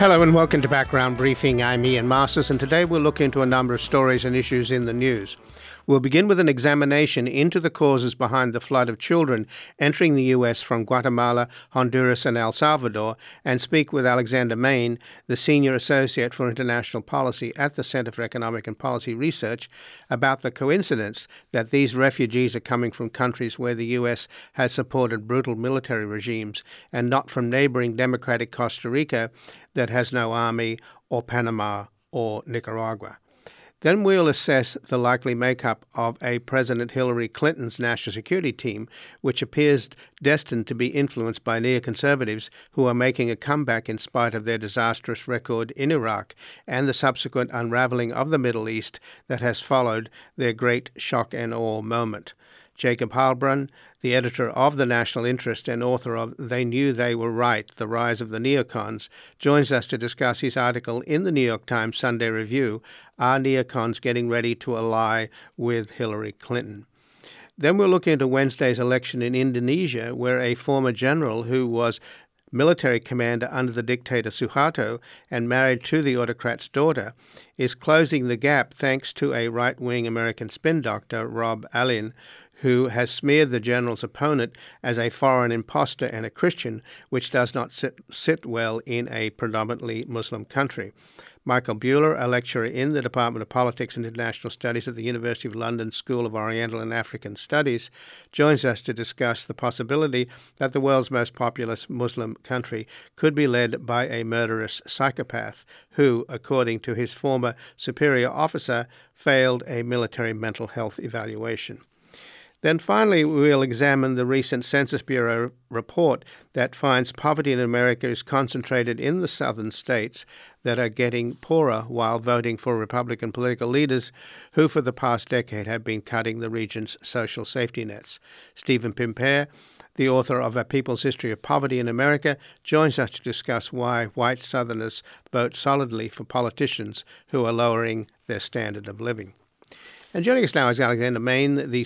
Hello and welcome to Background Briefing. I'm Ian Masters, and today we'll look into a number of stories and issues in the news. We'll begin with an examination into the causes behind the flood of children entering the U.S. from Guatemala, Honduras, and El Salvador, and speak with Alexander Main, the Senior Associate for International Policy at the Center for Economic and Policy Research, about the coincidence that these refugees are coming from countries where the U.S. has supported brutal military regimes and not from neighboring democratic Costa Rica that has no army, or Panama, or Nicaragua. Then we'll assess the likely makeup of a President Hillary Clinton's national security team, which appears destined to be influenced by neoconservatives who are making a comeback in spite of their disastrous record in Iraq and the subsequent unraveling of the Middle East that has followed their great shock and awe moment. Jacob Heilbrunn, the editor of The National Interest and author of They Knew They Were Right, The Rise of the Neocons, joins us to discuss his article in the New York Times Sunday Review, Are Neocons Getting Ready to Ally with Hillary Clinton? Then we'll look into Wednesday's election in Indonesia, where a former general who was military commander under the dictator Suharto and married to the autocrat's daughter, is closing the gap thanks to a right-wing American spin doctor, Rob Allin, who has smeared the general's opponent as a foreign impostor and a Christian, which does not sit well in a predominantly Muslim country. Michael Buehler, a lecturer in the Department of Politics and International Studies at the University of London School of Oriental and African Studies, joins us to discuss the possibility that the world's most populous Muslim country could be led by a murderous psychopath who, according to his former superior officer, failed a military mental health evaluation. Then finally, we'll examine the recent Census Bureau report that finds poverty in America is concentrated in the southern states that are getting poorer while voting for Republican political leaders who for the past decade have been cutting the region's social safety nets. Stephen Pimpare, the author of A People's History of Poverty in America, joins us to discuss why white Southerners vote solidly for politicians who are lowering their standard of living. And joining us now is Alexander Main, the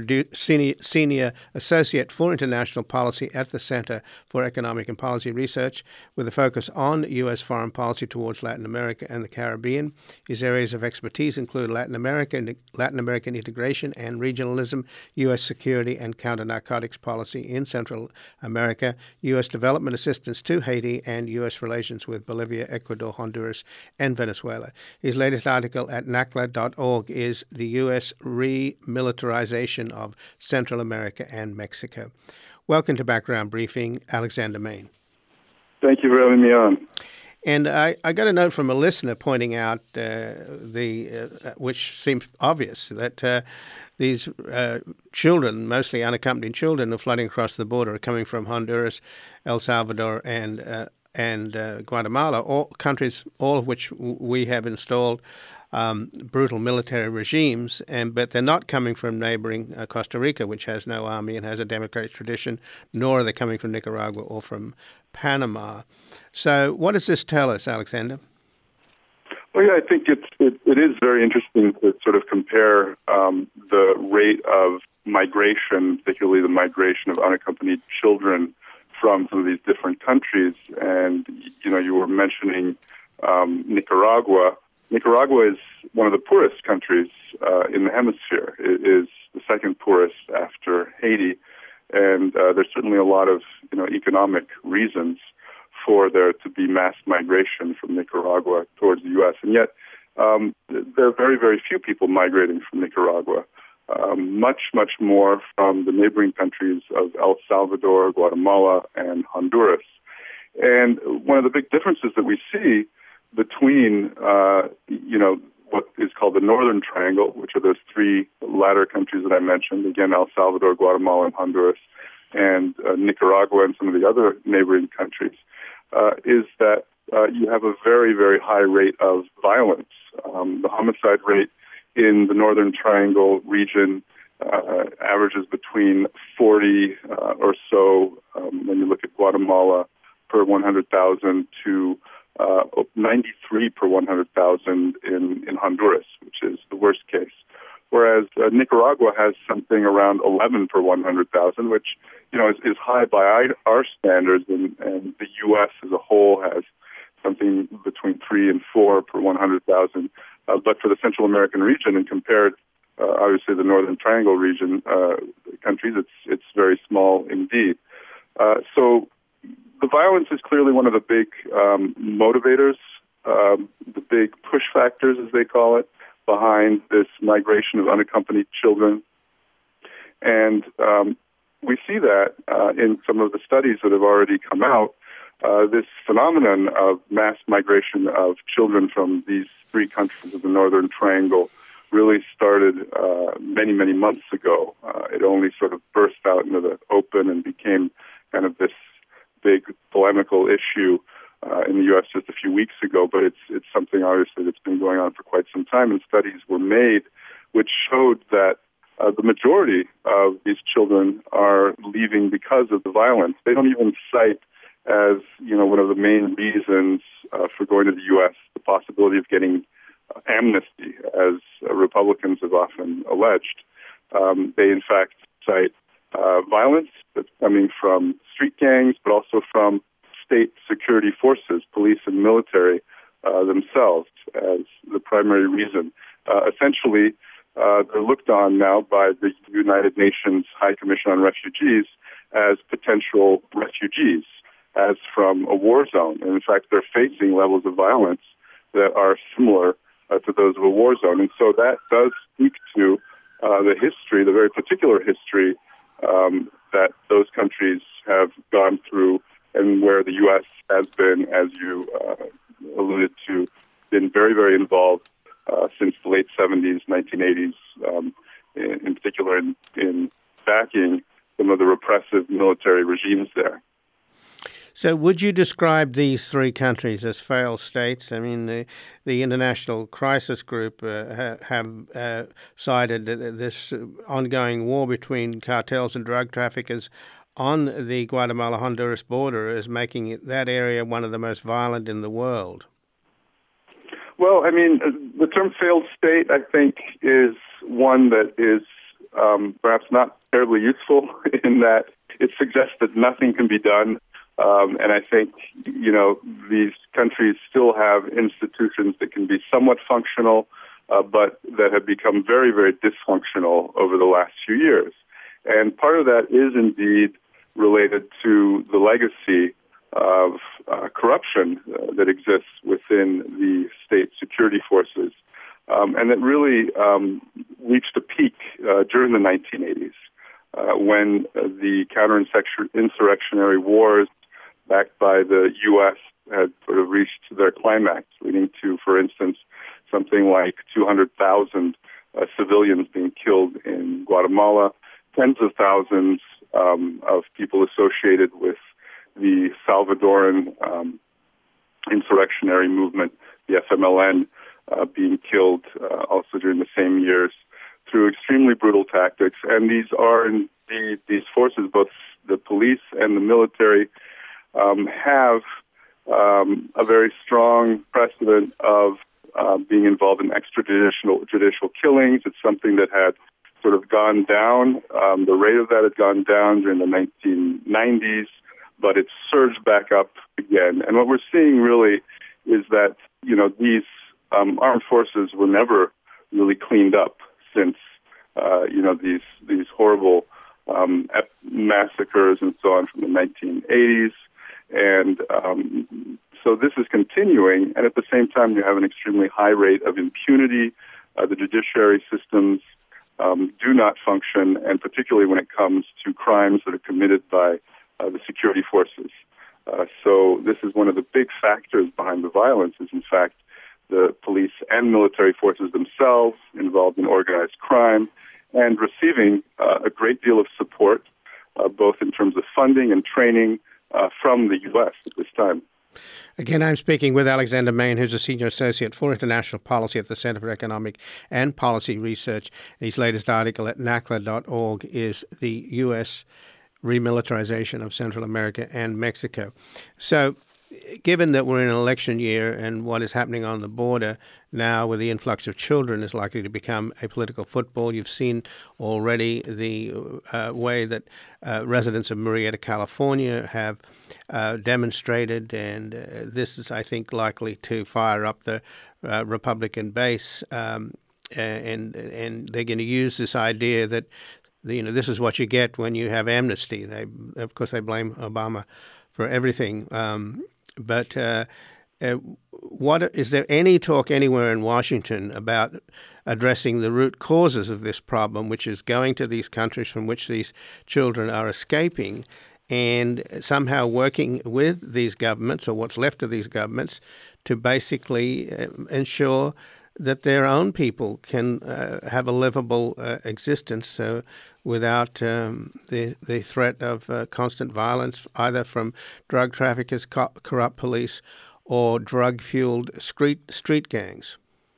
Senior Associate for International Policy at the Center for Economic and Policy Research, with a focus on U.S. foreign policy towards Latin America and the Caribbean. His areas of expertise include Latin American integration and regionalism, U.S. security and counter-narcotics policy in Central America, U.S. development assistance to Haiti, and U.S. relations with Bolivia, Ecuador, Honduras, and Venezuela. His latest article at NACLA.org is The U.S. Remilitarization of Central America and Mexico. Welcome to Background Briefing, Alexander Main. Thank you for having me on. And I got a note from a listener pointing out which seems obvious, that these children, mostly unaccompanied children, are flooding across the border, are coming from Honduras, El Salvador, and Guatemala, all countries, all of which we have installed brutal military regimes, but they're not coming from neighboring Costa Rica, which has no army and has a democratic tradition, nor are they coming from Nicaragua or from Panama. So what does this tell us, Alexander? Well, yeah, I think it is very interesting to sort of compare the rate of migration, particularly the migration of unaccompanied children from some of these different countries. And, you were mentioning Nicaragua. Nicaragua is one of the poorest countries in the hemisphere. It is the second poorest after Haiti, and there's certainly a lot of economic reasons for there to be mass migration from Nicaragua towards the U.S. And yet there are very, very few people migrating from Nicaragua. Much, much more from the neighboring countries of El Salvador, Guatemala, and Honduras. And one of the big differences that we see between, what is called the Northern Triangle, which are those three latter countries that I mentioned, again, El Salvador, Guatemala, and Honduras, and Nicaragua and some of the other neighboring countries, is that you have a very, very high rate of violence. The homicide rate in the Northern Triangle region averages between 40 or so, when you look at Guatemala, per 100,000 to 93 per 100,000 in Honduras, which is the worst case. Whereas Nicaragua has something around 11 per 100,000, which is high by our standards, and the U.S. as a whole has something between 3 and 4 per 100,000. But for the Central American region, and compared, obviously, the Northern Triangle region countries, it's very small indeed. So the violence is clearly one of the big motivators, the big push factors, as they call it, behind this migration of unaccompanied children. And we see that in some of the studies that have already come out. This phenomenon of mass migration of children from these three countries of the Northern Triangle really started many, many months ago. It only sort of burst out into the open and became kind of this big polemical issue in the U.S. just a few weeks ago, but it's something obviously that's been going on for quite some time, and studies were made which showed that the majority of these children are leaving because of the violence. They don't even cite as, one of the main reasons for going to the U.S. the possibility of getting amnesty, as Republicans have often alleged. They, in fact, cite violence that's coming from street gangs, but also from state security forces, police and military themselves, as the primary reason. Essentially, they're looked on now by the United Nations High Commission on Refugees as potential refugees, as from a war zone. And in fact, they're facing levels of violence that are similar to those of a war zone. And so that does speak to the history, the very particular history that those countries have gone through, and where the U.S. has been, as you alluded to, been very, very involved since the late 70s, 1980s, in particular in backing some of the repressive military regimes there. So would you describe these three countries as failed states? I mean, the International Crisis Group have cited this ongoing war between cartels and drug traffickers on the Guatemala-Honduras border as making that area one of the most violent in the world. Well, I mean, the term failed state, I think, is one that is perhaps not terribly useful in that it suggests that nothing can be done. And I think, these countries still have institutions that can be somewhat functional, but that have become very, very dysfunctional over the last few years. And part of that is indeed related to the legacy of corruption that exists within the state security forces, and that really reached a peak during the 1980s when the counterinsurrectionary wars backed by the U.S. had sort of reached their climax, leading to, for instance, something like 200,000 civilians being killed in Guatemala, tens of thousands of people associated with the Salvadoran insurrectionary movement, the FMLN, being killed also during the same years through extremely brutal tactics. And these are indeed, these forces, both the police and the military, have a very strong precedent of being involved in extrajudicial killings. It's something that had sort of gone down. The rate of that had gone down during the 1990s, but it's surged back up again. And what we're seeing really is that, these armed forces were never really cleaned up since, these horrible massacres and so on from the 1980s. And so this is continuing, and at the same time you have an extremely high rate of impunity. The judiciary systems do not function, and particularly when it comes to crimes that are committed by the security forces. So this is one of the big factors behind the violence is, in fact, the police and military forces themselves involved in organized crime and receiving a great deal of support, both in terms of funding and training from the U.S. at this time. Again, I'm speaking with Alexander Main, who's a Senior Associate for International Policy at the Center for Economic and Policy Research. His latest article at NACLA.org is the U.S. remilitarization of Central America and Mexico. So, given that we're in an election year and what is happening on the border, now with the influx of children is likely to become a political football. You've seen already the way that residents of Murrieta, California have demonstrated, and this is, I think, likely to fire up the Republican base, and they're going to use this idea that this is what you get when you have amnesty. Of course, they blame Obama for everything, but is there any talk anywhere in Washington about addressing the root causes of this problem, which is going to these countries from which these children are escaping, and somehow working with these governments, or what's left of these governments, to basically ensure that their own people can have a livable existence without the threat of constant violence, either from drug traffickers, corrupt police, or drug-fueled street gangs?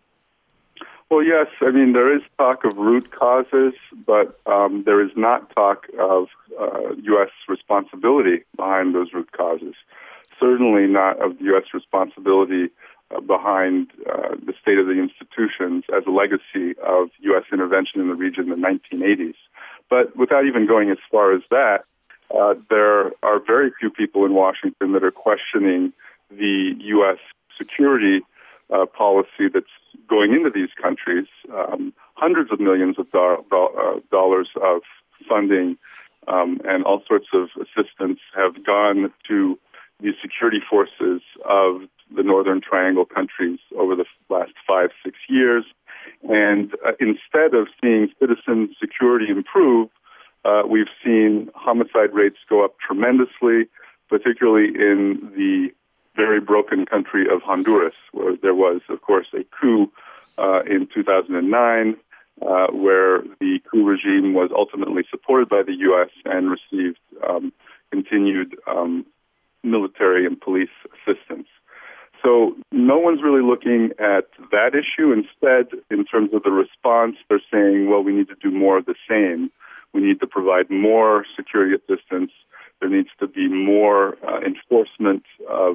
Well, yes. I mean, there is talk of root causes, but there is not talk of U.S. responsibility behind those root causes. Certainly not of U.S. responsibility behind the state of the institutions as a legacy of U.S. intervention in the region in the 1980s. But without even going as far as that, there are very few people in Washington that are questioning the U.S. security policy that's going into these countries. Hundreds of millions of dollars of funding and all sorts of assistance have gone to the security forces of the Northern Triangle countries over the last 5-6 years. And instead of seeing citizen security improve, we've seen homicide rates go up tremendously, particularly in the very broken country of Honduras, where there was, of course, a coup in 2009, where the coup regime was ultimately supported by the U.S. and received continued military and police assistance. So no one's really looking at that issue. Instead, in terms of the response, they're saying, well, we need to do more of the same. We need to provide more security assistance. There needs to be more enforcement of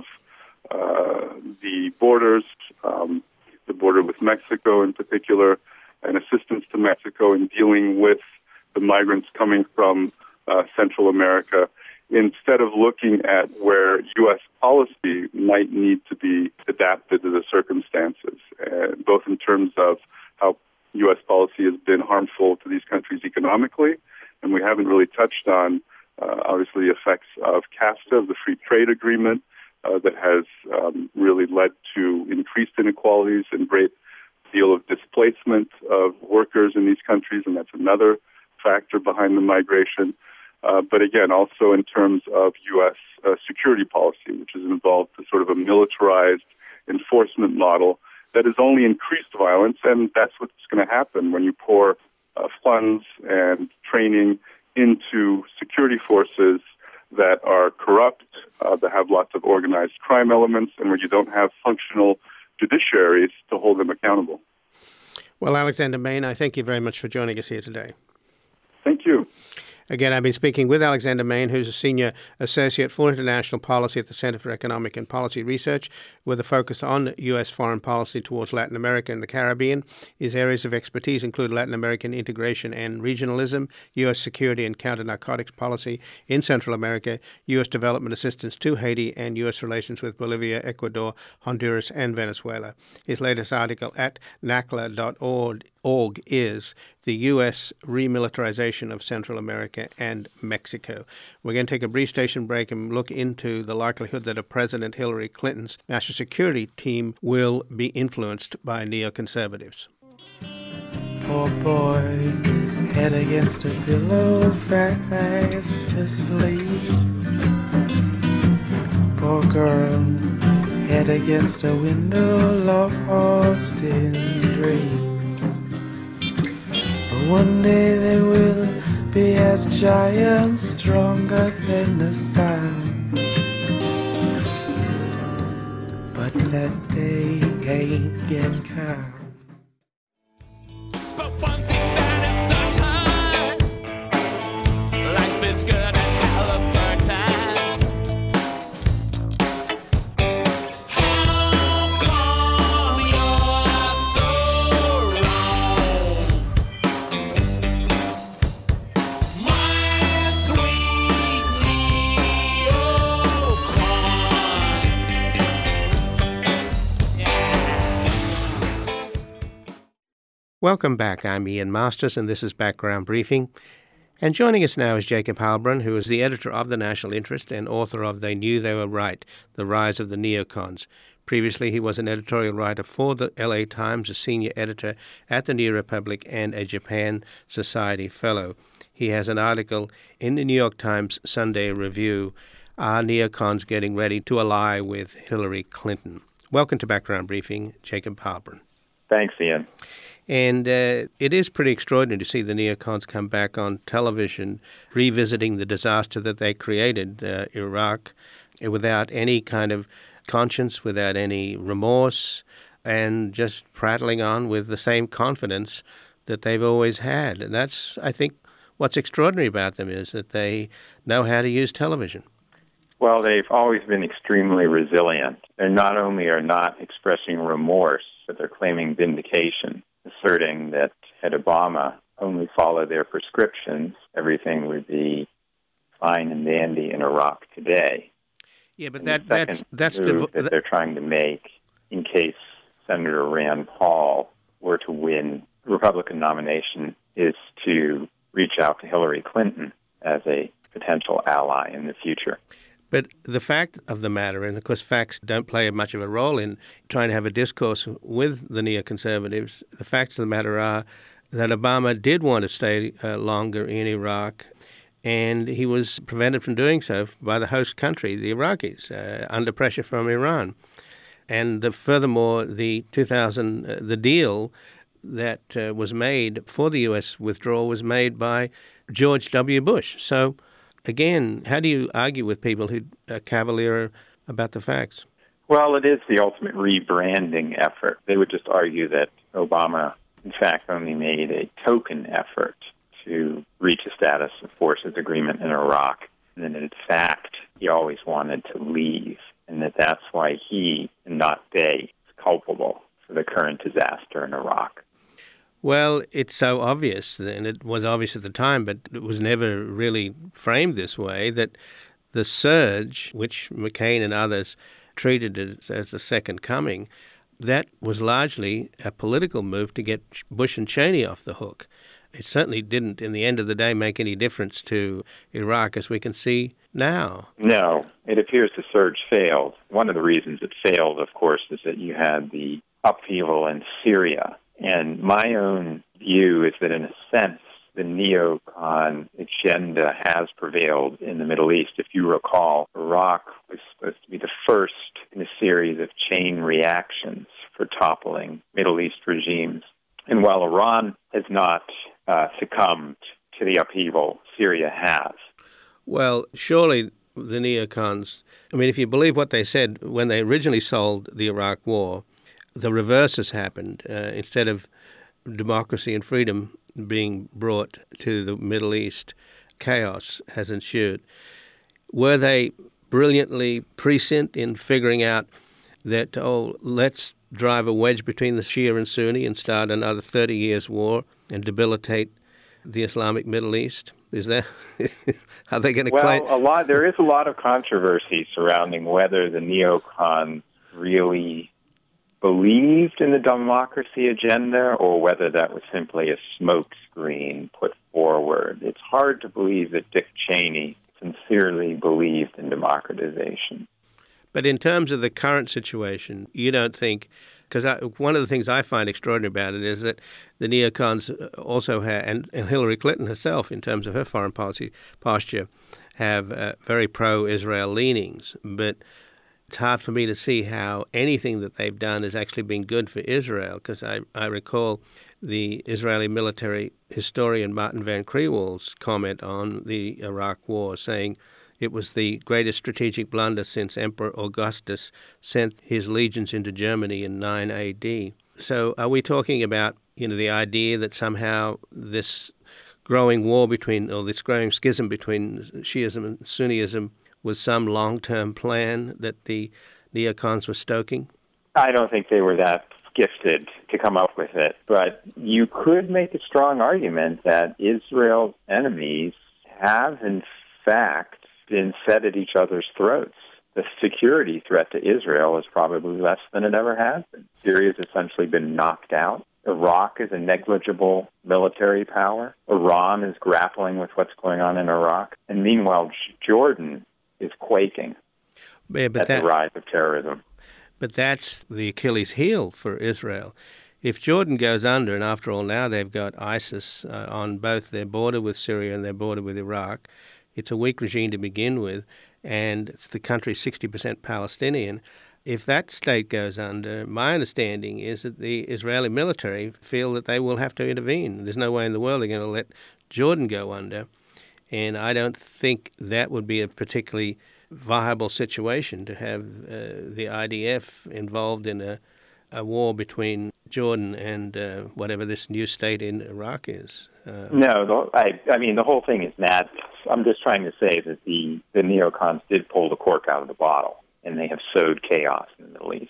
the borders, the border with Mexico in particular, and assistance to Mexico in dealing with the migrants coming from Central America, instead of looking at where U.S. policy might need to be adapted to the circumstances, both in terms of how U.S. policy has been harmful to these countries economically, and we haven't really touched on, obviously, the effects of CAFTA, the free trade agreement, that has really led to increased inequalities and great deal of displacement of workers in these countries, and that's another factor behind the migration. But again, also in terms of U.S. Security policy, which has involved a sort of a militarized enforcement model that has only increased violence, and that's what's going to happen when you pour funds and training into security forces that are corrupt, that have lots of organized crime elements, and where you don't have functional judiciaries to hold them accountable. Well, Alexander Main, I thank you very much for joining us here today. Thank you. Again, I've been speaking with Alexander Main, who's a Senior Associate for International Policy at the Center for Economic and Policy Research, with a focus on U.S. foreign policy towards Latin America and the Caribbean. His areas of expertise include Latin American integration and regionalism, U.S. security and counter-narcotics policy in Central America, U.S. development assistance to Haiti, and U.S. relations with Bolivia, Ecuador, Honduras, and Venezuela. His latest article at NACLA.org is The U.S. Remilitarization of Central America and Mexico. We're going to take a brief station break and look into the likelihood that a President Hillary Clinton's national security team will be influenced by neoconservatives. Poor boy, head against a pillow, fast asleep. Poor girl, head against a window, lost in dream. One day they will be as giants, stronger than the sun. But that day ain't yet come. But one thing that is certain, life is good at Halliburton. How come you're Welcome back. I'm Ian Masters, and this is Background Briefing. And joining us now is Jacob Heilbrunn, who is the editor of The National Interest and author of They Knew They Were Right, The Rise of the Neocons. Previously, he was an editorial writer for the LA Times, a senior editor at the New Republic, and a Japan Society Fellow. He has an article in the New York Times Sunday Review, Are Neocons Getting Ready to Ally with Hillary Clinton? Welcome to Background Briefing, Jacob Heilbrunn. Thanks, Ian. And it is pretty extraordinary to see the neocons come back on television, revisiting the disaster that they created, Iraq, without any kind of conscience, without any remorse, and just prattling on with the same confidence that they've always had. And that's, I think, what's extraordinary about them is that they know how to use television. Well, they've always been extremely resilient. They not only are not expressing remorse, but they're claiming vindication, asserting that had Obama only followed their prescriptions, everything would be fine and dandy in Iraq today. Yeah, but and that's that they're trying to make in case Senator Rand Paul were to win the Republican nomination is to reach out to Hillary Clinton as a potential ally in the future. But the fact of the matter, and of course facts don't play much of a role in trying to have a discourse with the neoconservatives, the facts of the matter are that Obama did want to stay longer in Iraq, and he was prevented from doing so by the host country, the Iraqis, under pressure from Iran. And furthermore, the deal that was made for the U.S. withdrawal was made by George W. Bush. So again, how do you argue with people who are cavalier about the facts? Well, it is the ultimate rebranding effort. They would just argue that Obama, in fact, only made a token effort to reach a status of forces agreement in Iraq, and that in fact, he always wanted to leave, and that's why he, and not they, is culpable for the current disaster in Iraq. Well, it's so obvious, and it was obvious at the time, but it was never really framed this way, that the surge, which McCain and others treated it as a second coming, that was largely a political move to get Bush and Cheney off the hook. It certainly didn't, in the end of the day, make any difference to Iraq, as we can see now. No, it appears the surge failed. One of the reasons it failed, of course, is that you had the upheaval in Syria. And my own view is that, in a sense, the neocon agenda has prevailed in the Middle East. If you recall, Iraq was supposed to be the first in a series of chain reactions for toppling Middle East regimes. And while Iran has not succumbed to the upheaval, Syria has. Well, surely the neocons, I mean, if you believe what they said when they originally sold the Iraq war, the reverse has happened. Instead of democracy and freedom being brought to the Middle East, chaos has ensued. Were they brilliantly prescient in figuring out that, let's drive a wedge between the Shia and Sunni and start another 30 years war and debilitate the Islamic Middle East? Is that are they going to claim? Well, there is a lot of controversy surrounding whether the neocons really believed in the democracy agenda or whether that was simply a smokescreen put forward. It's hard to believe that Dick Cheney sincerely believed in democratization. But in terms of the current situation, you don't think, because one of the things I find extraordinary about it is that the neocons also have, and Hillary Clinton herself, in terms of her foreign policy posture, have very pro-Israel leanings. But it's hard for me to see how anything that they've done has actually been good for Israel, because I recall the Israeli military historian Martin Van Kriewel's comment on the Iraq War, saying it was the greatest strategic blunder since Emperor Augustus sent his legions into Germany in 9 AD. So are we talking about, the idea that somehow this growing war between, or this growing schism between Shiism and Sunniism was some long-term plan that the neocons were stoking? I don't think they were that gifted to come up with it, but you could make a strong argument that Israel's enemies have, in fact, been set at each other's throats. The security threat to Israel is probably less than it ever has been. Syria's essentially been knocked out. Iraq is a negligible military power. Iran is grappling with what's going on in Iraq. And meanwhile, Jordan is quaking at the rise of terrorism. But that's the Achilles heel for Israel. If Jordan goes under, and after all now they've got ISIS on both their border with Syria and their border with Iraq, it's a weak regime to begin with, and it's the country 60% Palestinian. If that state goes under, my understanding is that the Israeli military feel that they will have to intervene. There's no way in the world they're going to let Jordan go under, and I don't think that would be a particularly viable situation to have the IDF involved in a war between Jordan and whatever this new state in Iraq is. No, I mean, the whole thing is madness. I'm just trying to say that the neocons did pull the cork out of the bottle, and they have sowed chaos in the Middle East.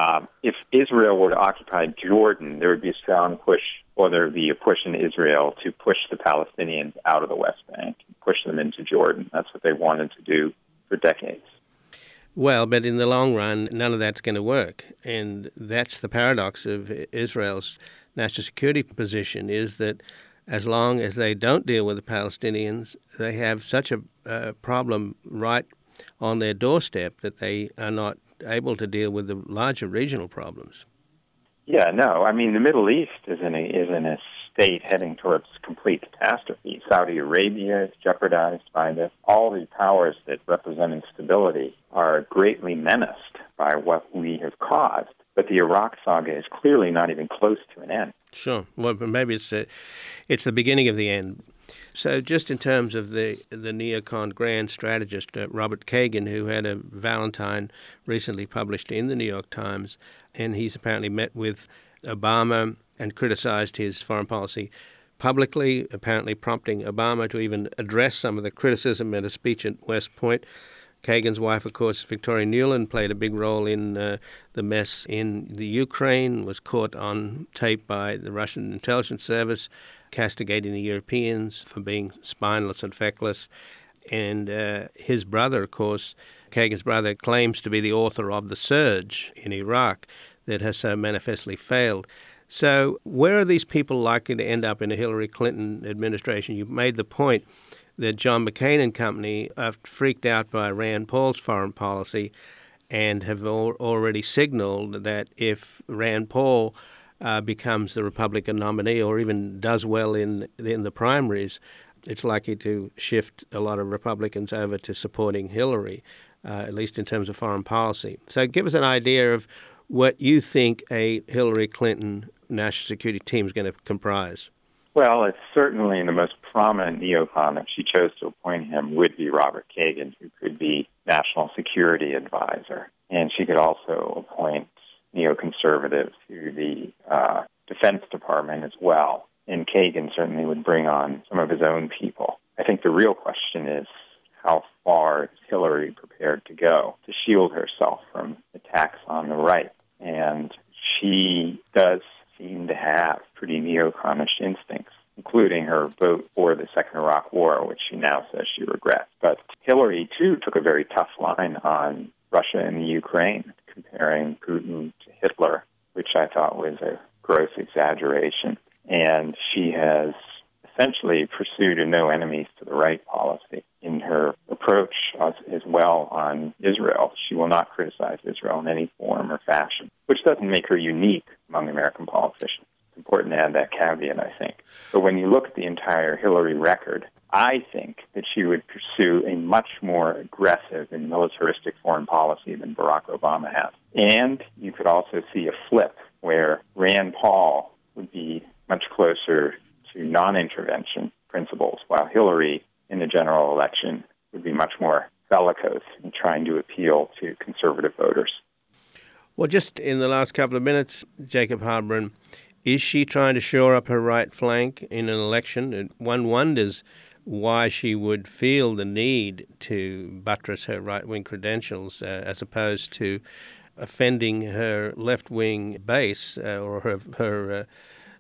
If Israel were to occupy Jordan, there would be a strong push, or there would be a push in Israel to push the Palestinians out of the West Bank, push them into Jordan. That's what they wanted to do for decades. Well, but in the long run, none of that's going to work. And that's the paradox of Israel's national security position, is that as long as they don't deal with the Palestinians, they have such a problem right on their doorstep that they are not able to deal with the larger regional problems. Yeah, no. I mean, the Middle East is in a state heading towards complete catastrophe. Saudi Arabia is jeopardized by this. All the powers that represent instability are greatly menaced by what we have caused. But the Iraq saga is clearly not even close to an end. Sure. Well, maybe it's the beginning of the end. So just in terms of the neocon grand strategist, Robert Kagan, who had a Valentine recently published in the New York Times, and he's apparently met with Obama and criticized his foreign policy publicly, apparently prompting Obama to even address some of the criticism at a speech at West Point. Kagan's wife, of course, Victoria Nuland, played a big role in the mess in the Ukraine, was caught on tape by the Russian intelligence service, castigating the Europeans for being spineless and feckless. And his brother, of course, Kagan's brother, claims to be the author of the surge in Iraq that has so manifestly failed. So where are these people likely to end up in a Hillary Clinton administration? You've made the point that John McCain and company are freaked out by Rand Paul's foreign policy and have already signaled that if Rand Paul becomes the Republican nominee or even does well in the primaries, it's likely to shift a lot of Republicans over to supporting Hillary, at least in terms of foreign policy. So give us an idea of what you think a Hillary Clinton national security team is going to comprise. Well, it's certainly the most prominent neocon, if she chose to appoint him, would be Robert Kagan, who could be national security advisor. And she could also appoint neoconservatives to the Defense Department as well. And Kagan certainly would bring on some of his own people. I think the real question is, how far is Hillary prepared to go to shield herself from attacks on the right? And she does seem to have pretty neoconish instincts, including her vote for the Second Iraq War, which she now says she regrets. But Hillary, too, took a very tough line on Russia and the Ukraine, comparing Putin to Hitler, which I thought was a gross exaggeration. And she has essentially pursued a no enemies to the right policy in her approach as well on Israel. She will not criticize Israel in any form or fashion, which doesn't make her unique among American politicians. It's important to add that caveat, I think. But when you look at the entire Hillary record, I think that she would pursue a much more aggressive and militaristic foreign policy than Barack Obama has. And you could also see a flip where Rand Paul would be much closer to non-intervention principles, while Hillary in the general election would be much more bellicose in trying to appeal to conservative voters. Well, just in the last couple of minutes, Jacob Heilbrunn, is she trying to shore up her right flank in an election? And one wonders why she would feel the need to buttress her right-wing credentials as opposed to offending her left-wing base or her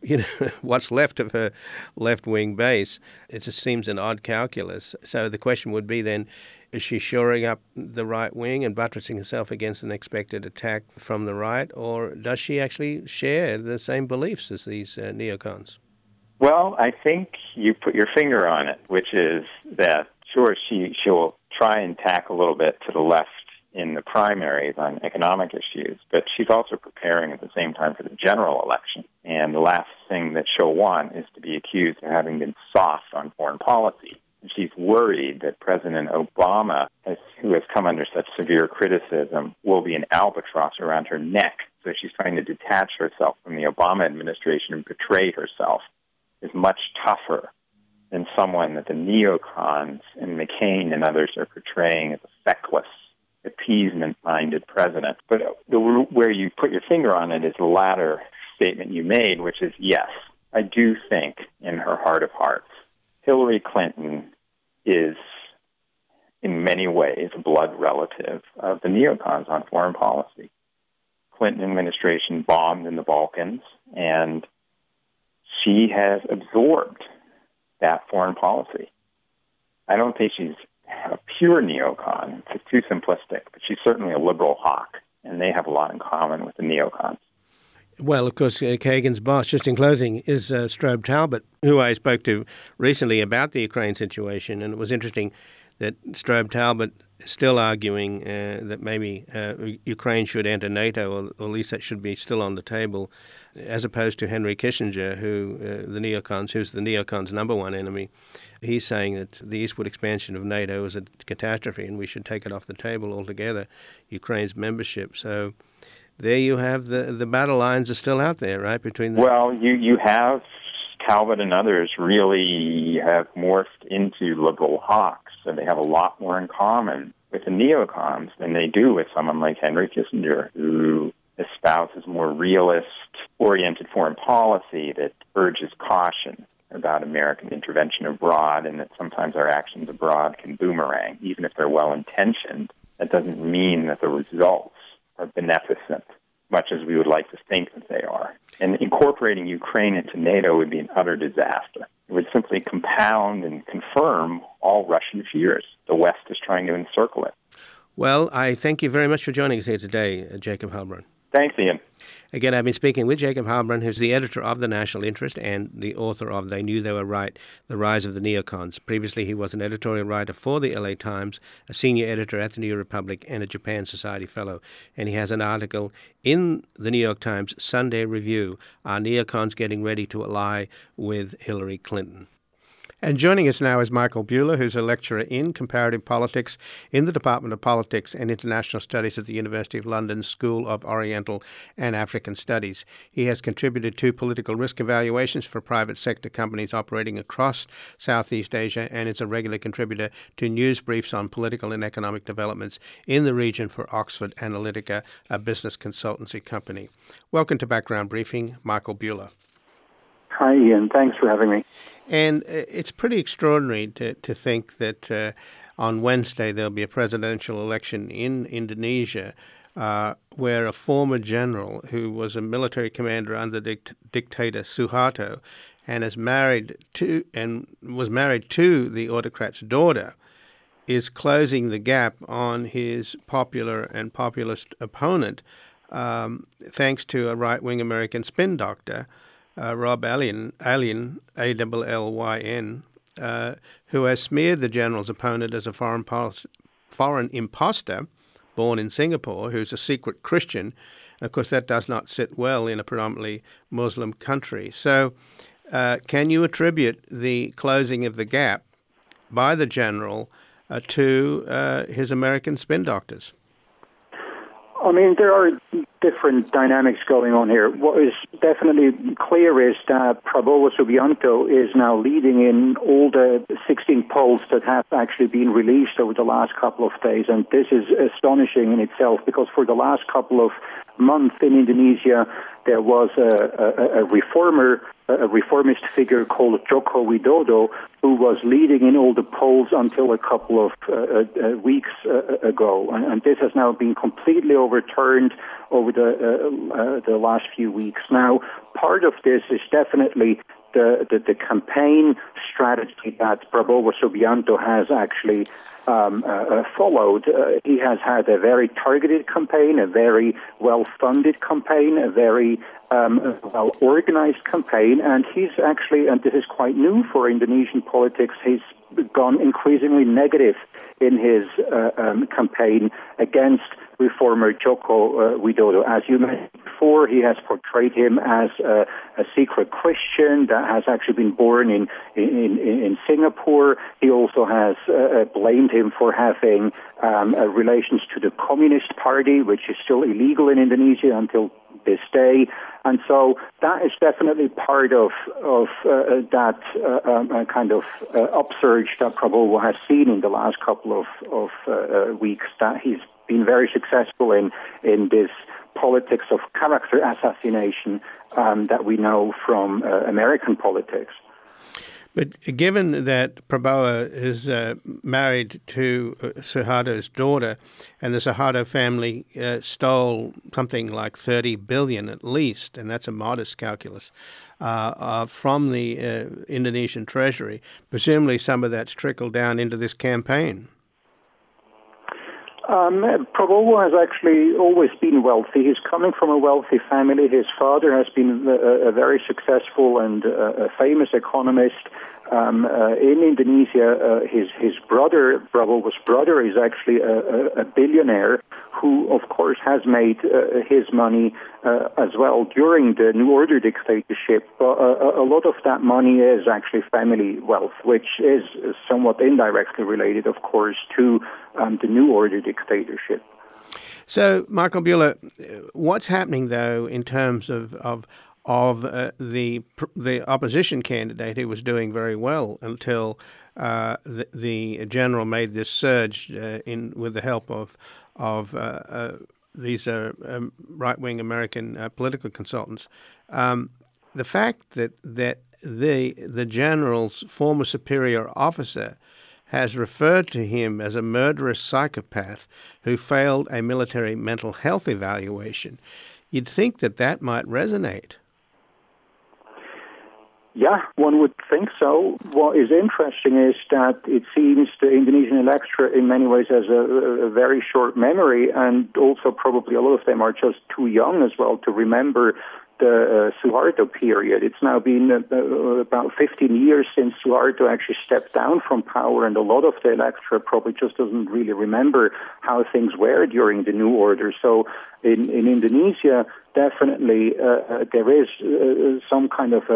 what's left of her left-wing base. It just seems an odd calculus. So the question would be then, is she shoring up the right wing and buttressing herself against an expected attack from the right, or does she actually share the same beliefs as these neocons? Well, I think you put your finger on it, which is that, sure, she'll try and tack a little bit to the left in the primaries on economic issues, but she's also preparing at the same time for the general election. And the last thing that she'll want is to be accused of having been soft on foreign policy. She's worried that President Obama, who has come under such severe criticism, will be an albatross around her neck. So she's trying to detach herself from the Obama administration and betray herself is much tougher than someone that the neocons and McCain and others are portraying as a feckless, appeasement-minded president. But where you put your finger on it is the latter statement you made, which is, yes, I do think in her heart of hearts, Hillary Clinton is in many ways a blood relative of the neocons on foreign policy. Clinton administration bombed in the Balkans, and she has absorbed that foreign policy. I don't think she's a pure neocon. It's too simplistic, but she's certainly a liberal hawk, and they have a lot in common with the neocons. Well, of course, Kagan's boss, just in closing, is Strobe Talbott, who I spoke to recently about the Ukraine situation, and it was interesting that Strobe Talbott is still arguing that maybe Ukraine should enter NATO, or at least that should be still on the table, as opposed to Henry Kissinger, who's the neocons' number one enemy. He's saying that the eastward expansion of NATO is a catastrophe and we should take it off the table altogether, Ukraine's membership. So there you have the battle lines are still out there, right? Between Well, you have Talbot and others really have morphed into liberal hawks, and they have a lot more in common with the neocons than they do with someone like Henry Kissinger, who espouses more realist-oriented foreign policy that urges caution about American intervention abroad, and that sometimes our actions abroad can boomerang. Even if they're well-intentioned, that doesn't mean that the results are beneficent, much as we would like to think that they are. And incorporating Ukraine into NATO would be an utter disaster. It would simply compound and confirm all Russian fears. The West is trying to encircle it. Well, I thank you very much for joining us here today, Jacob Heilbrunn. Thanks, Ian. Again, I've been speaking with Jacob Heilbrunn, who's the editor of The National Interest and the author of They Knew They Were Right, The Rise of the Neocons. Previously, he was an editorial writer for the LA Times, a senior editor at the New Republic, and a Japan Society Fellow. And he has an article in the New York Times Sunday Review, Are Neocons Getting Ready to Ally with Hillary Clinton? And joining us now is Michael Buehler, who's a lecturer in comparative politics in the Department of Politics and International Studies at the University of London School of Oriental and African Studies. He has contributed to political risk evaluations for private sector companies operating across Southeast Asia and is a regular contributor to news briefs on political and economic developments in the region for Oxford Analytica, a business consultancy company. Welcome to Background Briefing, Michael Buehler. Hi, Ian. Thanks for having me. And it's pretty extraordinary to think that on Wednesday there'll be a presidential election in Indonesia where a former general who was a military commander under dictator Suharto and was married to the autocrat's daughter is closing the gap on his popular and populist opponent thanks to a right-wing American spin doctor, Rob Allyn, Allyn, who has smeared the general's opponent as a foreign imposter born in Singapore, who's a secret Christian. Of course, that does not sit well in a predominantly Muslim country. So can you attribute the closing of the gap by the general to his American spin doctors? I mean, there are different dynamics going on here. What is definitely clear is that Prabowo Subianto is now leading in all the 16 polls that have actually been released over the last couple of days. And this is astonishing in itself because for the last couple of months in Indonesia, there was a reformist figure called Joko Widodo, who was leading in all the polls until a couple of weeks ago. And this has now been completely overturned over the last few weeks. Now, part of this is definitely the campaign strategy that Prabowo Subianto has actually followed. He has had a very targeted campaign, a very well-funded campaign, a very well-organized campaign, and he's actually, and this is quite new for Indonesian politics, he's gone increasingly negative in his campaign against reformer Joko Widodo. As you mentioned before, he has portrayed him as a secret Christian that has actually been born in Singapore. He also has blamed him for having relations to the Communist Party, which is still illegal in Indonesia until this day. And so that is definitely part of that kind of upsurge that Prabowo has seen in the last couple of weeks, that he's been very successful in this politics of character assassination that we know from American politics. But given that Prabowo is married to Suharto's daughter, and the Suharto family stole something like $30 billion at least, and that's a modest calculus, from the Indonesian treasury, presumably some of that's trickled down into this campaign. Prabowo has actually always been wealthy. He's coming from a wealthy family. His father has been a very successful and a famous economist. In Indonesia, his brother, Prabowo's brother, is actually a billionaire who, of course, has made his money as well during the New Order dictatorship. But a lot of that money is actually family wealth, which is somewhat indirectly related, of course, to the New Order dictatorship. So, Michael Buehler, what's happening, though, in terms of the opposition candidate who was doing very well until the general made this surge with the help of these right-wing American political consultants? The fact that the general's former superior officer has referred to him as a murderous psychopath who failed a military mental health evaluation, you'd think that might resonate. Yeah, one would think so. What is interesting is that it seems the Indonesian electorate in many ways has a very short memory, and also probably a lot of them are just too young as well to remember the Suharto period. It's now been about 15 years since Suharto actually stepped down from power, and a lot of the electorate probably just doesn't really remember how things were during the New Order. So in Indonesia, definitely there is some kind of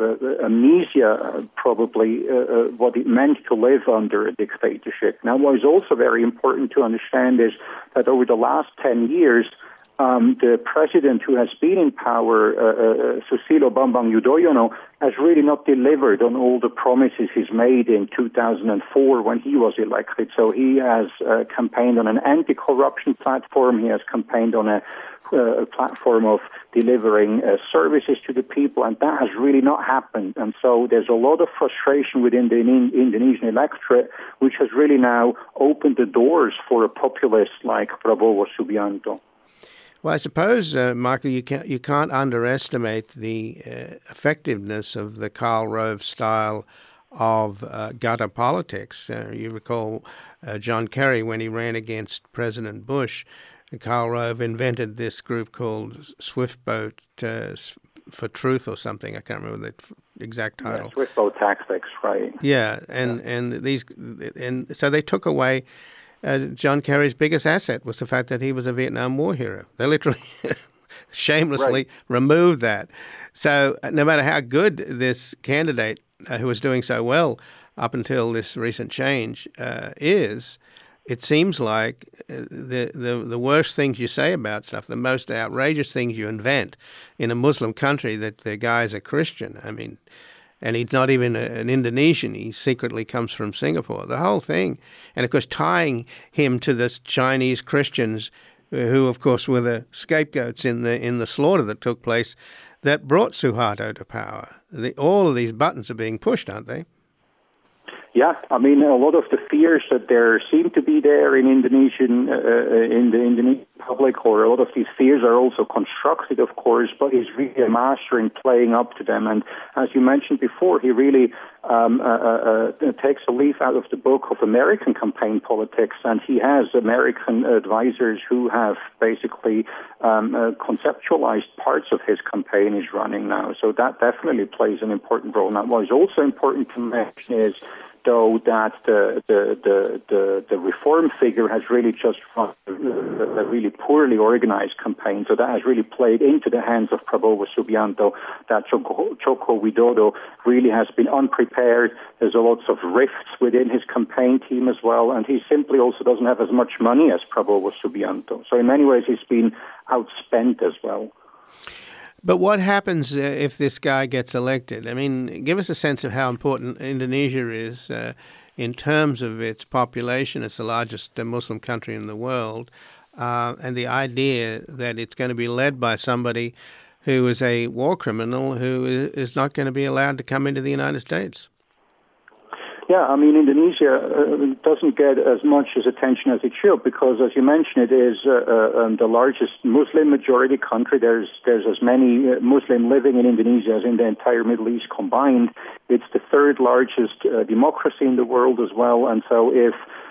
amnesia, probably, what it meant to live under a dictatorship. Now, what is also very important to understand is that over the last 10 years, the president who has been in power, Susilo Bambang Yudhoyono, has really not delivered on all the promises he's made in 2004 when he was elected. So he has campaigned on an anti-corruption platform. He has campaigned on a platform of delivering services to the people, and that has really not happened. And so there's a lot of frustration within the Indonesian electorate, which has really now opened the doors for a populist like Prabowo Subianto. Well, I suppose, Michael, you can't underestimate the effectiveness of the Karl Rove style of gutter politics. You recall John Kerry, when he ran against President Bush, Karl Rove invented this group called Swiftboat for Truth or something. I can't remember the exact title. Yeah, Swiftboat Tactics, right? Yeah, and so they took away John Kerry's biggest asset was the fact that he was a Vietnam War hero. They literally shamelessly removed that. So no matter how good this candidate who was doing so well up until this recent change is, it seems like the worst things you say about stuff, the most outrageous things you invent in a Muslim country, that the guy's a Christian. I mean, and he's not even an Indonesian. He secretly comes from Singapore. The whole thing. And, of course, tying him to the Chinese Christians who of course were the scapegoats in the slaughter that took place that brought Suharto to power. All of these buttons are being pushed, aren't they? Yeah, I mean, a lot of the fears that there seem to be there in the Indonesian public, or a lot of these fears are also constructed, of course, but he's really a master in playing up to them. And as you mentioned before, he really takes a leaf out of the book of American campaign politics, and he has American advisors who have basically conceptualized parts of his campaign he's running now. So that definitely plays an important role. Now, what is also important to mention is, though, that the reform figure has really just run a really poorly organized campaign. So that has really played into the hands of Prabowo Subianto, that Joko Widodo really has been unprepared. There's lots of rifts within his campaign team as well, and he simply also doesn't have as much money as Prabowo Subianto. So in many ways he's been outspent as well. But what happens if this guy gets elected? I mean, give us a sense of how important Indonesia is in terms of its population. It's the largest Muslim country in the world. And the idea that it's going to be led by somebody who is a war criminal who is not going to be allowed to come into the United States. Yeah, I mean, Indonesia doesn't get as much as attention as it should because, as you mentioned, it is the largest Muslim majority country. There's as many Muslim living in Indonesia as in the entire Middle East combined. It's the third largest democracy in the world as well. And so if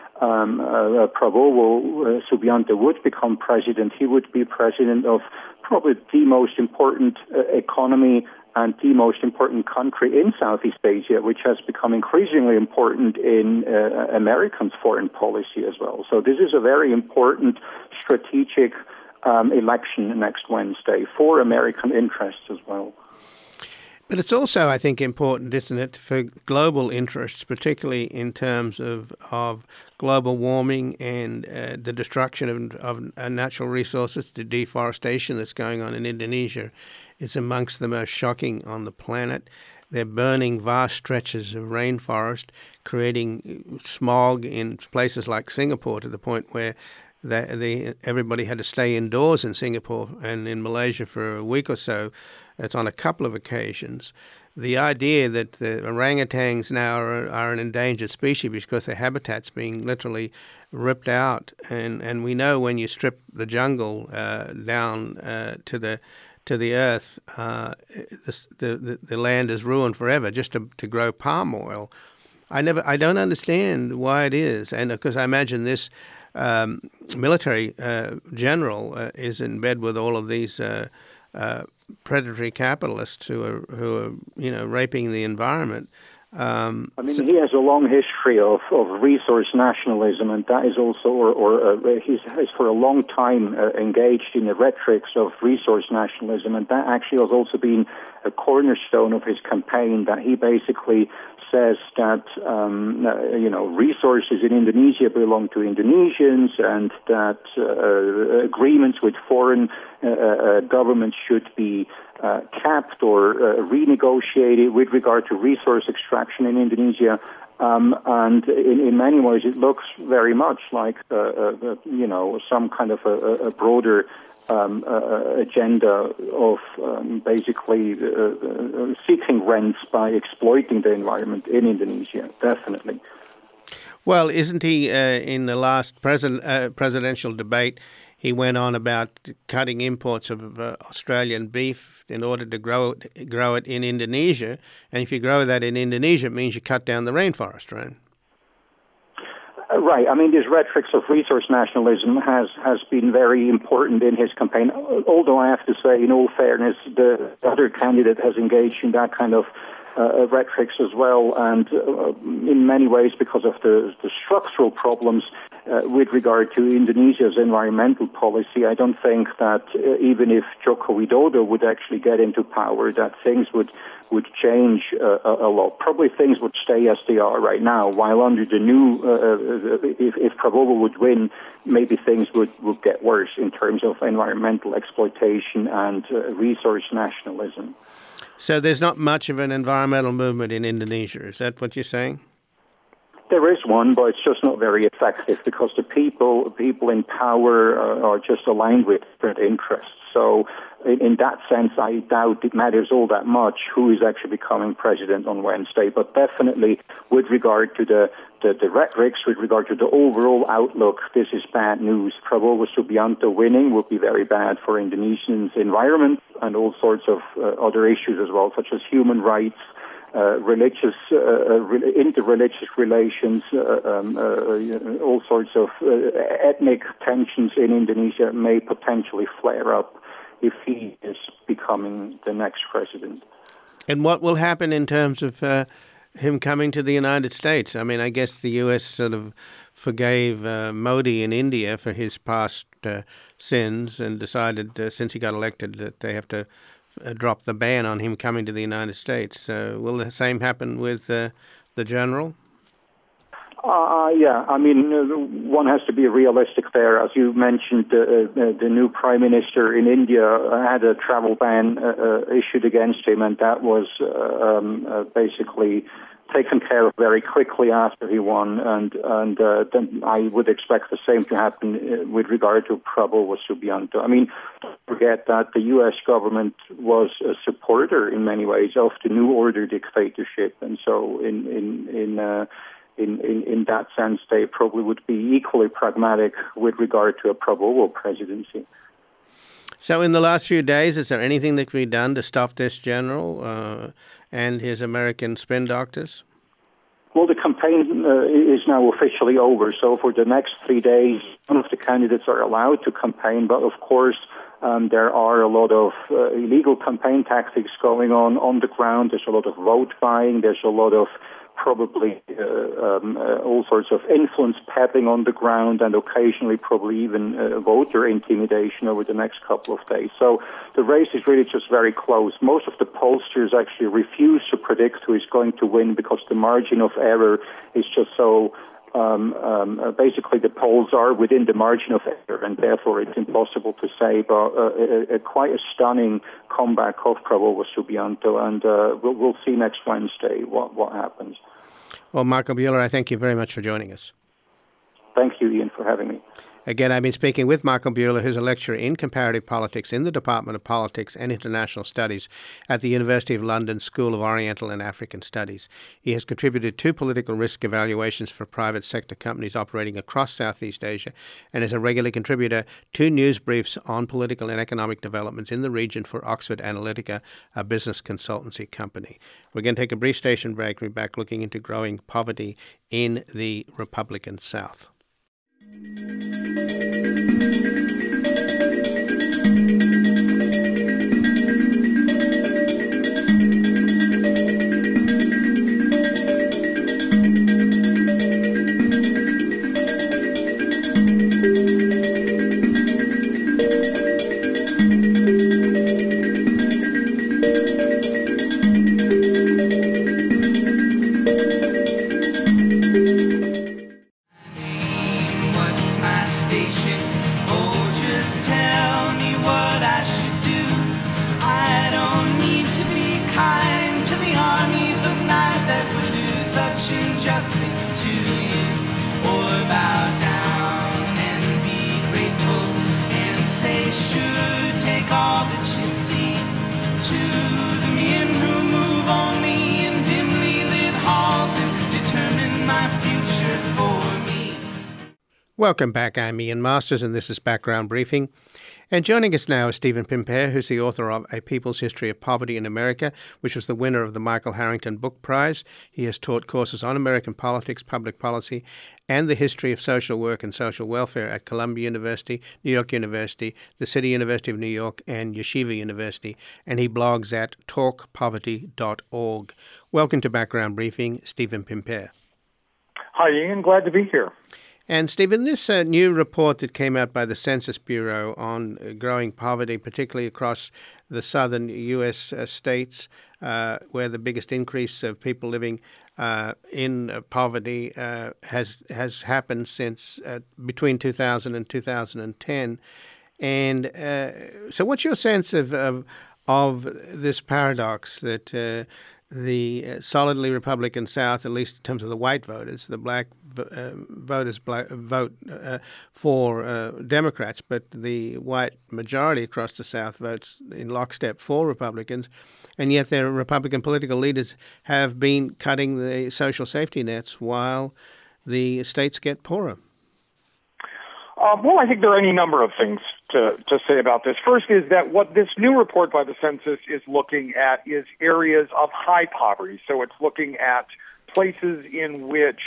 Prabowo Subianto would become president, he would be president of probably the most important economy and the most important country in Southeast Asia, which has become increasingly important in Americans' foreign policy as well. So this is a very important strategic election next Wednesday for American interests as well. But it's also, I think, important, isn't it, for global interests, particularly in terms of global warming and the destruction of natural resources, the deforestation that's going on in Indonesia is amongst the most shocking on the planet. They're burning vast stretches of rainforest, creating smog in places like Singapore to the point where everybody had to stay indoors in Singapore and in Malaysia for a week or so. It's on a couple of occasions. The idea that the orangutans now are an endangered species because their habitat's being literally ripped out, and we know when you strip the jungle down to the earth, the land is ruined forever just to grow palm oil. I don't understand why it is, and of course I imagine this military general is in bed with all of these predatory capitalists who are raping the environment. I mean, he has a long history of resource nationalism, and that is also, he's for a long time engaged in the rhetorics of resource nationalism, and that actually has also been a cornerstone of his campaign, that he basically says that, resources in Indonesia belong to Indonesians, and that agreements with foreign governments should be capped or renegotiated with regard to resource extraction in Indonesia. And in many ways, it looks very much like, some kind of a broader agenda of basically seeking rents by exploiting the environment in Indonesia, definitely. Well, isn't he in the last presidential debate, he went on about cutting imports of Australian beef in order to grow it in Indonesia. And if you grow that in Indonesia, it means you cut down the rainforest, right? Right. I mean, this rhetoric of resource nationalism has been very important in his campaign, although I have to say, in all fairness, the other candidate has engaged in that kind of rhetoric as well, and in many ways because of the structural problems with regard to Indonesia's environmental policy. I don't think that even if Joko Widodo would actually get into power, that things would change a lot. Probably things would stay as they are right now, while under the new, if Prabowo would win, maybe things would get worse in terms of environmental exploitation and resource nationalism. So there's not much of an environmental movement in Indonesia. Is that what you're saying? There is one, but it's just not very effective because the people in power are just aligned with different interests. So in that sense, I doubt it matters all that much who is actually becoming president on Wednesday. But definitely with regard to the rhetorics, with regard to the overall outlook, this is bad news. Prabowo Subianto winning would be very bad for Indonesians' environment and all sorts of other issues as well, such as human rights, interreligious relations, all sorts of ethnic tensions in Indonesia may potentially flare up if he is becoming the next president. And what will happen in terms of him coming to the United States? I mean, I guess the U.S. sort of forgave Modi in India for his past sins and decided since he got elected that they have to drop the ban on him coming to the United States. Will the same happen with the general? Yeah, I mean, one has to be realistic there. As you mentioned, the new prime minister in India had a travel ban issued against him, and that was basically taken care of very quickly after he won. And then I would expect the same to happen with regard to Prabowo Subianto. I mean, don't forget that the U.S. government was a supporter in many ways of the New Order dictatorship, and so in that sense, they probably would be equally pragmatic with regard to a Prabowo presidency. So in the last few days, is there anything that can be done to stop this general and his American spin doctors? Well, the campaign is now officially over, so for the next 3 days, none of the candidates are allowed to campaign, but of course, there are a lot of illegal campaign tactics going on the ground. There's a lot of vote buying. There's a lot of probably all sorts of influence peddling on the ground, and occasionally probably even voter intimidation over the next couple of days. So the race is really just very close. Most of the pollsters actually refuse to predict who is going to win because the margin of error is just so basically the polls are within the margin of error, and therefore it's impossible to say. But quite a stunning comeback of Prabowo Subianto, and we'll see next Wednesday what happens. Well, Marco Buehler, I thank you very much for joining us. Thank you, Ian, for having me. Again, I've been speaking with Marco Buehler, who's a lecturer in comparative politics in the Department of Politics and International Studies at the University of London School of Oriental and African Studies. He has contributed to political risk evaluations for private sector companies operating across Southeast Asia and is a regular contributor to news briefs on political and economic developments in the region for Oxford Analytica, a business consultancy company. We're going to take a brief station break. We'll be back looking into growing poverty in the Republican South. Welcome back. I'm Ian Masters, and this is Background Briefing. And joining us now is Stephen Pimpare, who's the author of A People's History of Poverty in America, which was the winner of the Michael Harrington Book Prize. He has taught courses on American politics, public policy, and the history of social work and social welfare at Columbia University, New York University, the City University of New York, and Yeshiva University. And he blogs at talkpoverty.org. Welcome to Background Briefing, Stephen Pimpare. Hi, Ian. Glad to be here. And Stephen, this new report that came out by the Census Bureau on growing poverty, particularly across the southern U.S. States, where the biggest increase of people living in poverty has happened since between 2000 and 2010. And so what's your sense of this paradox that the solidly Republican South, at least in terms of the white voters, the black voters vote for Democrats, but the white majority across the South votes in lockstep for Republicans, and yet their Republican political leaders have been cutting the social safety nets while the states get poorer. Well, I think there are any number of things to say about this. First is that what this new report by the census is looking at is areas of high poverty. So it's looking at places in which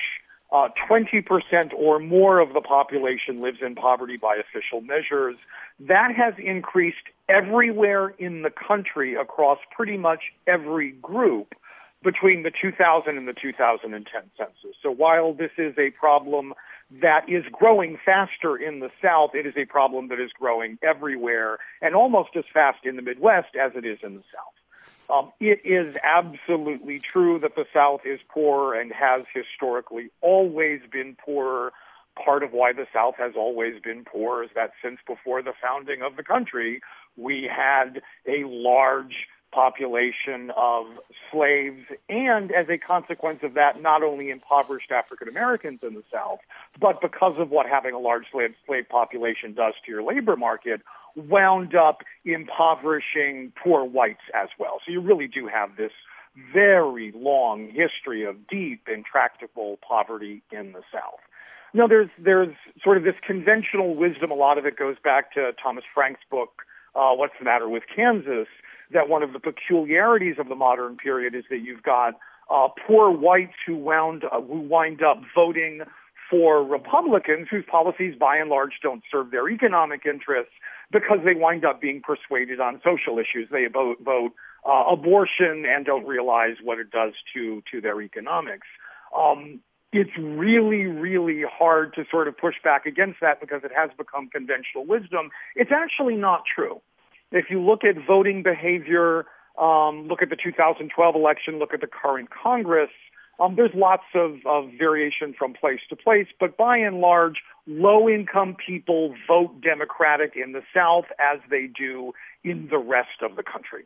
20% or more of the population lives in poverty by official measures. That has increased everywhere in the country across pretty much every group between the 2000 and the 2010 census. So while this is a problem that is growing faster in the South, it is a problem that is growing everywhere and almost as fast in the Midwest as it is in the South. It is absolutely true that the South is poor and has historically always been poorer. Part of why the South has always been poor is that since before the founding of the country, we had a large population of slaves, and as a consequence of that, not only impoverished African Americans in the South, but because of what having a large slave population does to your labor market, wound up impoverishing poor whites as well. So you really do have this very long history of deep, intractable poverty in the South. Now, there's sort of this conventional wisdom. A lot of it goes back to Thomas Frank's book, What's the Matter with Kansas?, that one of the peculiarities of the modern period is that you've got poor whites who wind up voting for Republicans whose policies by and large don't serve their economic interests because they wind up being persuaded on social issues. They vote abortion and don't realize what it does to their economics. It's really, really hard to sort of push back against that because it has become conventional wisdom. It's actually not true. If you look at voting behavior, look at the 2012 election, look at the current Congress, there's lots of variation from place to place, but by and large, low-income people vote Democratic in the South as they do in the rest of the country.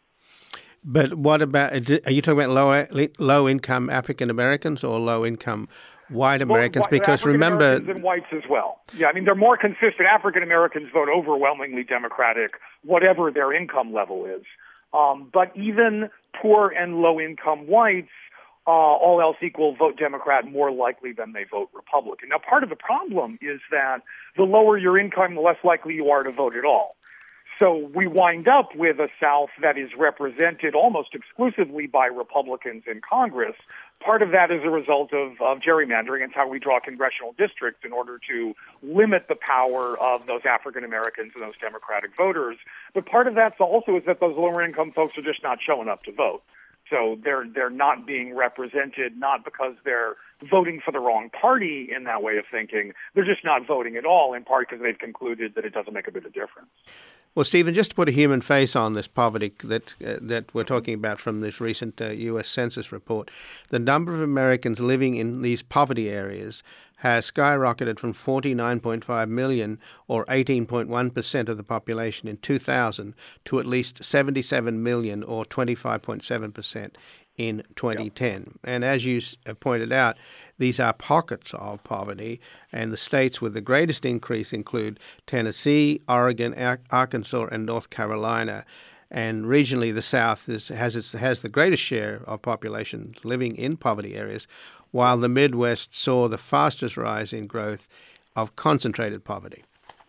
But what about, are you talking about low-income African Americans or low-income white Americans? Because remember, African Americans and whites as well. Yeah, I mean, they're more consistent. African Americans vote overwhelmingly Democratic, whatever their income level is. But even poor and low-income whites, all else equal, vote Democrat more likely than they vote Republican. Now, part of the problem is that the lower your income, the less likely you are to vote at all. So we wind up with a South that is represented almost exclusively by Republicans in Congress. Part of that is a result of gerrymandering. It's how we draw congressional districts in order to limit the power of those African Americans and those Democratic voters. But part of that also is that those lower income folks are just not showing up to vote. So they're not being represented, not because they're voting for the wrong party in that way of thinking. They're just not voting at all, in part because they've concluded that it doesn't make a bit of difference. Well, Stephen, just to put a human face on this poverty that we're talking about from this recent U.S. Census report, the number of Americans living in these poverty areas has skyrocketed from 49.5 million, or 18.1% of the population in 2000, to at least 77 million, or 25.7% in 2010. Yep. And as you have pointed out, these are pockets of poverty, and the states with the greatest increase include Tennessee, Oregon, Arkansas, and North Carolina. And regionally, the South has the greatest share of population living in poverty areas, while the Midwest saw the fastest rise in growth of concentrated poverty.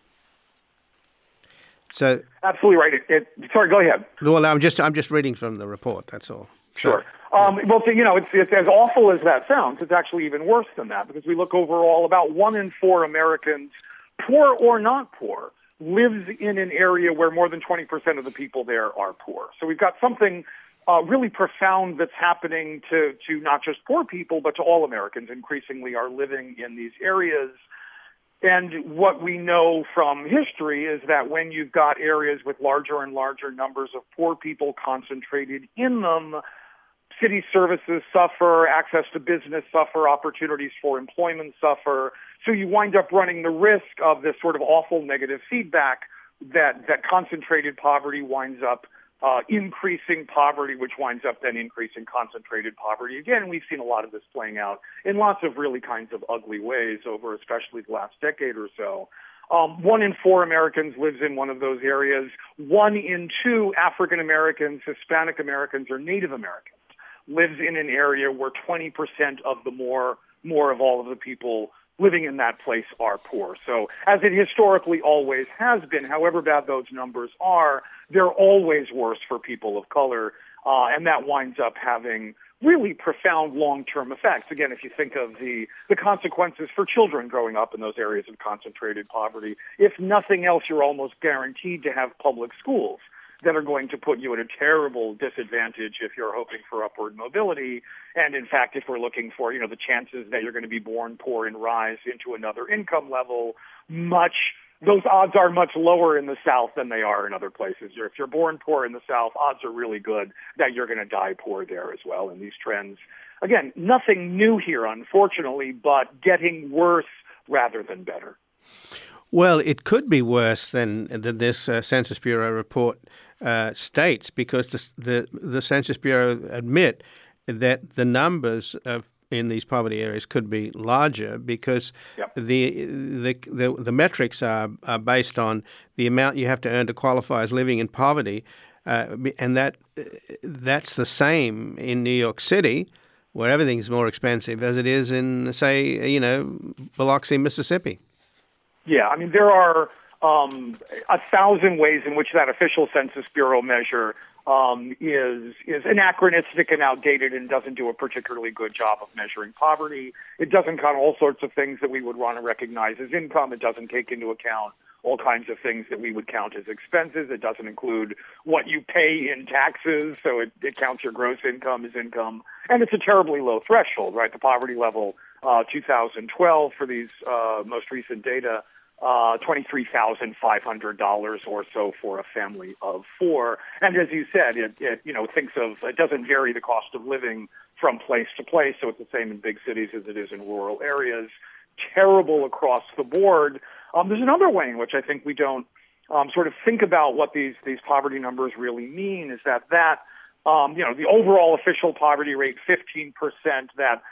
So, absolutely right. Sorry, go ahead. Well, I'm just reading from the report. That's all. Sure. Well, so, it's as awful as that sounds. It's actually even worse than that, because we look overall, about 1 in 4 Americans, poor or not poor, lives in an area where more than 20% of the people there are poor. So we've got something really profound that's happening to not just poor people, but to all Americans. Increasingly are living in these areas. And what we know from history is that when you've got areas with larger and larger numbers of poor people concentrated in them, city services suffer, access to business suffer, opportunities for employment suffer. So you wind up running the risk of this sort of awful negative feedback that concentrated poverty winds up increasing poverty, which winds up then increasing concentrated poverty. Again, we've seen a lot of this playing out in lots of really kinds of ugly ways over especially the last decade or so. 1 in 4 Americans lives in one of those areas. 1 in 2 African Americans, Hispanic Americans, or Native Americans lives in an area where 20% of the more of all of the people living in that place are poor. So as it historically always has been, however bad those numbers are, they're always worse for people of color, and that winds up having really profound long-term effects. Again, if you think of the consequences for children growing up in those areas of concentrated poverty, if nothing else, you're almost guaranteed to have public schools that are going to put you at a terrible disadvantage if you're hoping for upward mobility. And in fact, if we're looking for, the chances that you're going to be born poor and rise into another income level, those odds are much lower in the South than they are in other places. If you're born poor in the South, odds are really good that you're going to die poor there as well. And these trends, again, nothing new here, unfortunately, but getting worse rather than better. Well, it could be worse than this Census Bureau report states, because the Census Bureau admit that the numbers in these poverty areas could be larger, because the metrics are based on the amount you have to earn to qualify as living in poverty, and that's the same in New York City, where everything's more expensive, as it is in, say, Biloxi, Mississippi. Yeah, I mean, there are 1,000 ways in which that official Census Bureau measure is anachronistic and outdated and doesn't do a particularly good job of measuring poverty. It doesn't count all sorts of things that we would want to recognize as income. It doesn't take into account all kinds of things that we would count as expenses. It doesn't include what you pay in taxes, so it counts your gross income as income. And it's a terribly low threshold, right? The poverty level, 2012 for these most recent data, $23,500 or so for a family of 4. And as you said, it doesn't vary the cost of living from place to place, so it's the same in big cities as it is in rural areas. Terrible across the board. There's another way in which I think we don't sort of think about what these poverty numbers really mean, is that the overall official poverty rate, 15%, that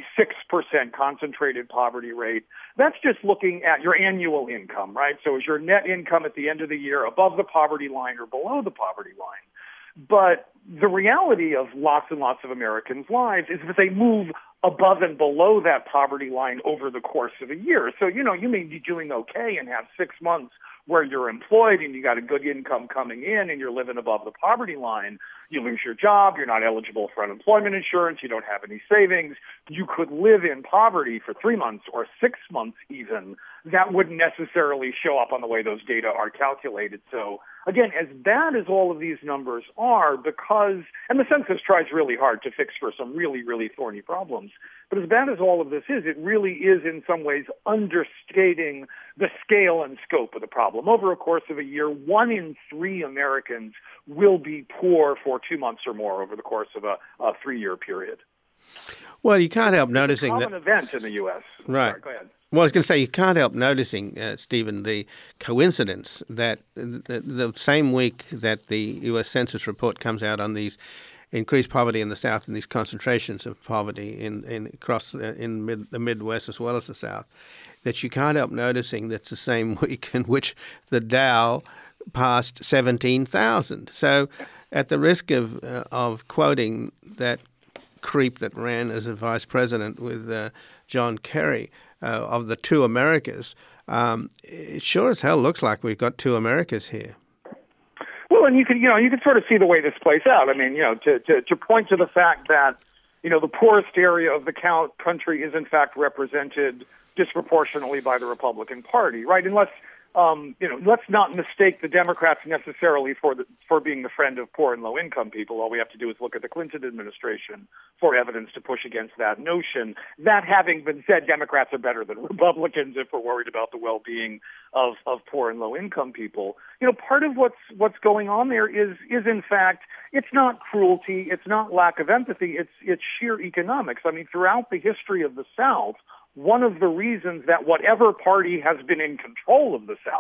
26% concentrated poverty rate, that's just looking at your annual income, right? So is your net income at the end of the year above the poverty line or below the poverty line? But the reality of lots and lots of Americans' lives is that they move above and below that poverty line over the course of a year. So, you may be doing okay and have 6 months where you're employed and you got a good income coming in and you're living above the poverty line. You lose your job, you're not eligible for unemployment insurance, you don't have any savings. You could live in poverty for 3 months or 6 months even. That wouldn't necessarily show up on the way those data are calculated. So again, as bad as all of these numbers are, and the census tries really hard to fix for some really, really thorny problems, but as bad as all of this is, it really is in some ways understating the scale and scope of the problem. Over a course of a year, 1 in 3 Americans will be poor for 2 months or more over the course of a 3-year period. Well, you can't help noticing that. It's a common event in the U.S. Right. Sorry, go ahead. Well, I was going to say, you can't help noticing, Stephen, the coincidence that the same week that the U.S. Census report comes out on these increased poverty in the South and these concentrations of poverty across the Midwest as well as the South, that you can't help noticing that's the same week in which the Dow passed 17,000. So, at the risk of quoting that creep that ran as a vice president with John Kerry of the two Americas, it sure as hell looks like we've got two Americas here. Well, and you can sort of see the way this plays out. I mean, to point to the fact that, the poorest area of the country is in fact represented disproportionately by the Republican Party, right? And let's not mistake the Democrats necessarily for being the friend of poor and low income people. All we have to do is look at the Clinton administration for evidence to push against that notion. That having been said, Democrats are better than Republicans if we're worried about the well-being of poor and low income people. Part of what's going on there is in fact, it's not cruelty, it's not lack of empathy, it's sheer economics. I mean, throughout the history of the South, one of the reasons that whatever party has been in control of the South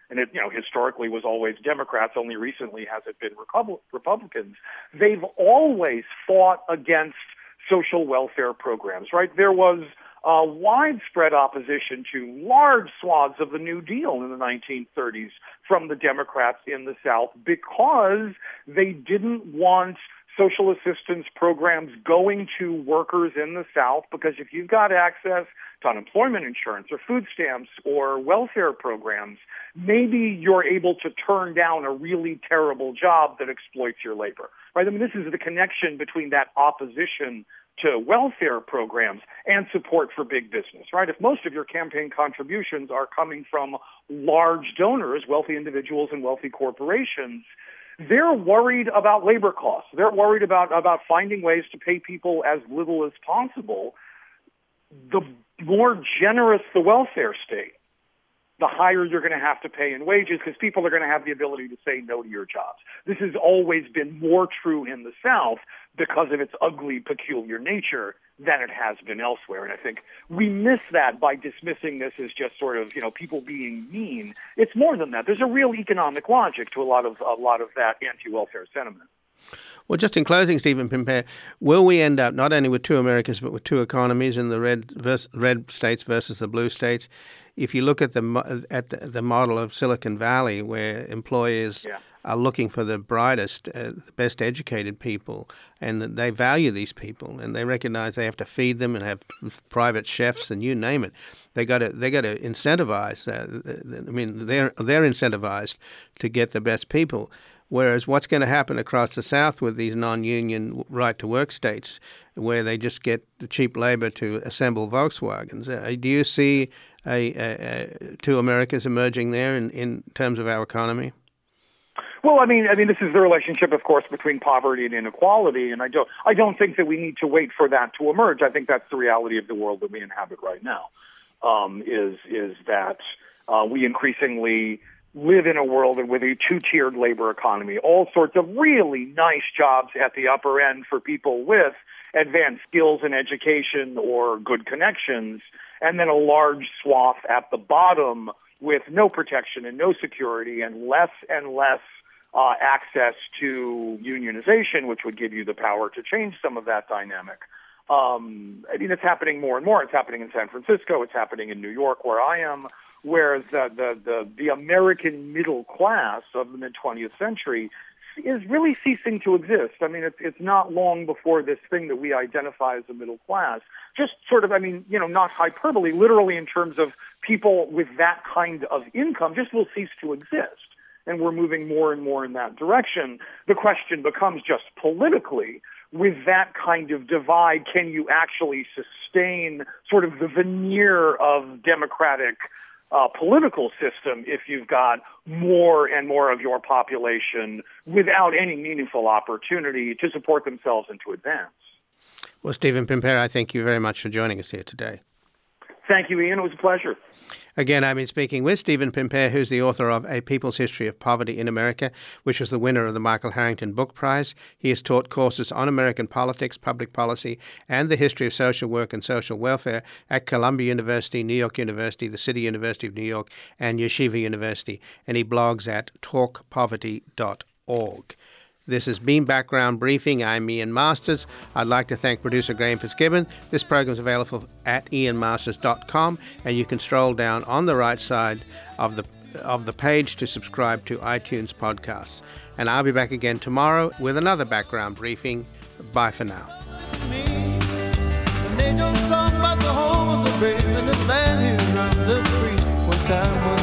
and it, historically was always Democrats, only recently has it been Republicans, they've always fought against social welfare programs, right? There was widespread opposition to large swaths of the New Deal in the 1930s from the Democrats in the South because they didn't want social assistance programs going to workers in the South, because if you've got access to unemployment insurance or food stamps or welfare programs, maybe you're able to turn down a really terrible job that exploits your labor, right? I mean, this is the connection between that opposition to welfare programs and support for big business, right? If most of your campaign contributions are coming from large donors, wealthy individuals and wealthy corporations, they're worried about labor costs. They're worried about finding ways to pay people as little as possible. The more generous the welfare state, the higher you're going to have to pay in wages, because people are going to have the ability to say no to your jobs. This has always been more true in the South because of its ugly, peculiar nature than it has been elsewhere. And I think we miss that by dismissing this as just sort of, people being mean. It's more than that. There's a real economic logic to a lot of that anti-welfare sentiment. Well, just in closing, Stephen Pimpare, will we end up not only with two Americas but with two economies in the red states versus the blue states? If you look at the model of Silicon Valley, where employers are looking for the brightest, the best educated people, and they value these people, and they recognize they have to feed them and have private chefs and you name it. They got to incentivize. They're incentivized to get the best people. Whereas what's going to happen across the South with these non-union right-to-work states, where they just get the cheap labor to assemble Volkswagens? Do you see two Americas emerging there in terms of our economy? Well, I mean, this is the relationship, of course, between poverty and inequality, and I don't think that we need to wait for that to emerge. I think that's the reality of the world that we inhabit right now. Is that we increasingly live in a world with a two-tiered labor economy, all sorts of really nice jobs at the upper end for people with advanced skills and education or good connections, and then a large swath at the bottom with no protection and no security and less access to unionization, which would give you the power to change some of that dynamic. It's happening more and more. It's happening in San Francisco. It's happening in New York, where I am, whereas the American middle class of the mid-20th century is really ceasing to exist. I mean, it's not long before this thing that we identify as the middle class, just sort of, not hyperbole, literally in terms of people with that kind of income, just will cease to exist. And we're moving more and more in that direction. The question becomes just politically, with that kind of divide, can you actually sustain sort of the veneer of democratic political system if you've got more and more of your population without any meaningful opportunity to support themselves and to advance? Well, Stephen Pimpare, I thank you very much for joining us here today. Thank you, Ian. It was a pleasure. Again, I've been speaking with Stephen Pimpare, who's the author of A People's History of Poverty in America, which was the winner of the Michael Harrington Book Prize. He has taught courses on American politics, public policy, and the history of social work and social welfare at Columbia University, New York University, the City University of New York, and Yeshiva University. And he blogs at talkpoverty.org. This has been Background Briefing. I'm Ian Masters. I'd like to thank producer Graham Fitzgibbon. This program is available at ianmasters.com, and you can stroll down on the right side of the page to subscribe to iTunes podcasts. And I'll be back again tomorrow with another Background Briefing. Bye for now. An angel sung about the home of the brave and this land here under free. One time